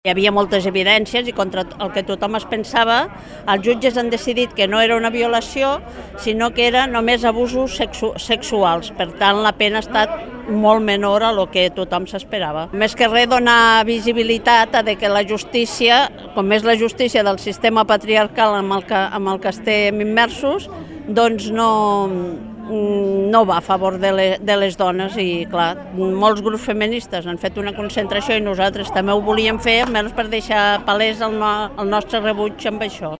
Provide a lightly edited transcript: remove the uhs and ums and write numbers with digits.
Hi havia moltes evidències i contra el que tothom es pensava, els jutges han decidit que no era una violació, sinó que era només abusos sexuals. Per tant, la pena ha estat molt menor a lo que tothom s'esperava. Més que res, donar visibilitat a que la justícia, com és la justícia del sistema patriarcal amb el que estem immersos, doncs no va a favor de les dones i, clar, molts grups feministes han fet una concentració i nosaltres també ho volíem fer, almenys per deixar palès el nostre rebuig amb això.